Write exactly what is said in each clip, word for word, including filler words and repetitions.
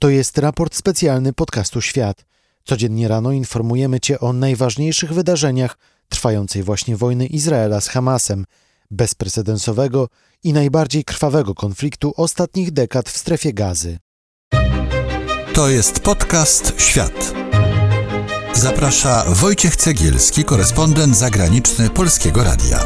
To jest raport specjalny podcastu Świat. Codziennie rano informujemy Cię o najważniejszych wydarzeniach trwającej właśnie wojny Izraela z Hamasem, bezprecedensowego i najbardziej krwawego konfliktu ostatnich dekad w strefie Gazy. To jest podcast Świat. Zaprasza Wojciech Cegielski, korespondent zagraniczny Polskiego Radia.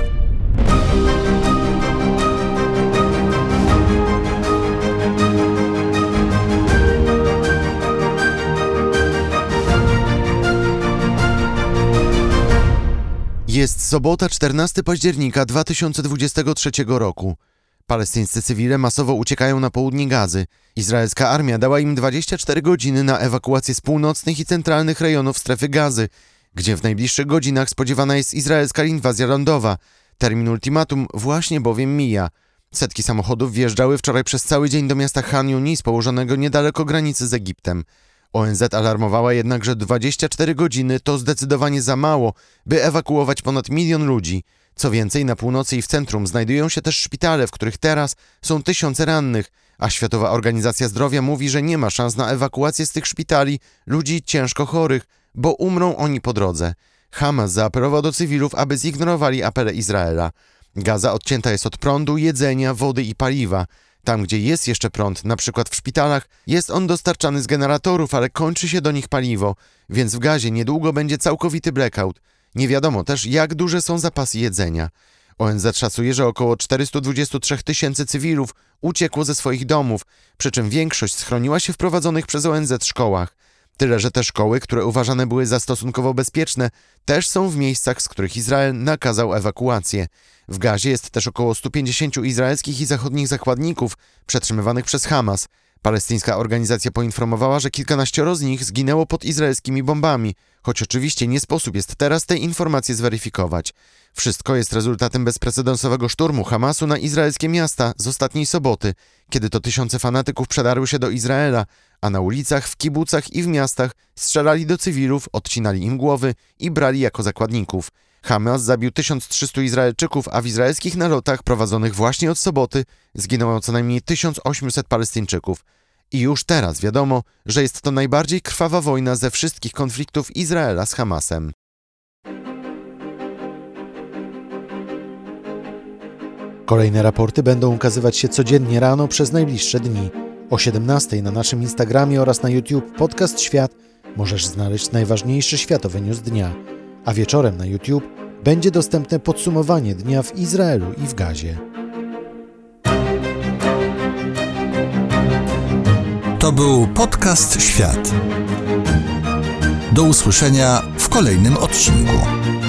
Jest sobota, czternastego października dwa tysiące dwudziestego trzeciego roku. Palestyńscy cywile masowo uciekają na południe Gazy. Izraelska armia dała im dwadzieścia cztery godziny na ewakuację z północnych i centralnych rejonów strefy Gazy, gdzie w najbliższych godzinach spodziewana jest izraelska inwazja lądowa. Termin ultimatum właśnie bowiem mija. Setki samochodów wjeżdżały wczoraj przez cały dzień do miasta Chan Yunis, położonego niedaleko granicy z Egiptem. O N Z alarmowała jednak, że dwadzieścia cztery godziny to zdecydowanie za mało, by ewakuować ponad milion ludzi. Co więcej, na północy i w centrum znajdują się też szpitale, w których teraz są tysiące rannych, a Światowa Organizacja Zdrowia mówi, że nie ma szans na ewakuację z tych szpitali ludzi ciężko chorych, bo umrą oni po drodze. Hamas zaapelował do cywilów, aby zignorowali apele Izraela. Gaza odcięta jest od prądu, jedzenia, wody i paliwa. Tam, gdzie jest jeszcze prąd, na przykład w szpitalach, jest on dostarczany z generatorów, ale kończy się do nich paliwo, więc w Gazie niedługo będzie całkowity blackout. Nie wiadomo też, jak duże są zapasy jedzenia. O N Z szacuje, że około czterysta dwadzieścia trzy tysięcy cywilów uciekło ze swoich domów, przy czym większość schroniła się w prowadzonych przez O N Z szkołach. Tyle, że te szkoły, które uważane były za stosunkowo bezpieczne, też są w miejscach, z których Izrael nakazał ewakuację. W Gazie jest też około stu pięćdziesięciu izraelskich i zachodnich zakładników przetrzymywanych przez Hamas. Palestyńska organizacja poinformowała, że kilkanaścioro z nich zginęło pod izraelskimi bombami, choć oczywiście nie sposób jest teraz te informacje zweryfikować. Wszystko jest rezultatem bezprecedensowego szturmu Hamasu na izraelskie miasta z ostatniej soboty, kiedy to tysiące fanatyków przedarły się do Izraela, a na ulicach, w kibucach i w miastach strzelali do cywilów, odcinali im głowy i brali jako zakładników. Hamas zabił tysiąc trzystu Izraelczyków, a w izraelskich nalotach prowadzonych właśnie od soboty zginęło co najmniej tysiąc osiemset Palestyńczyków. I już teraz wiadomo, że jest to najbardziej krwawa wojna ze wszystkich konfliktów Izraela z Hamasem. Kolejne raporty będą ukazywać się codziennie rano przez najbliższe dni. O siedemnastej na naszym Instagramie oraz na YouTube Podcast Świat możesz znaleźć najważniejszy światowy news dnia, a wieczorem na YouTube będzie dostępne podsumowanie dnia w Izraelu i w Gazie. To był podcast Świat. Do usłyszenia w kolejnym odcinku.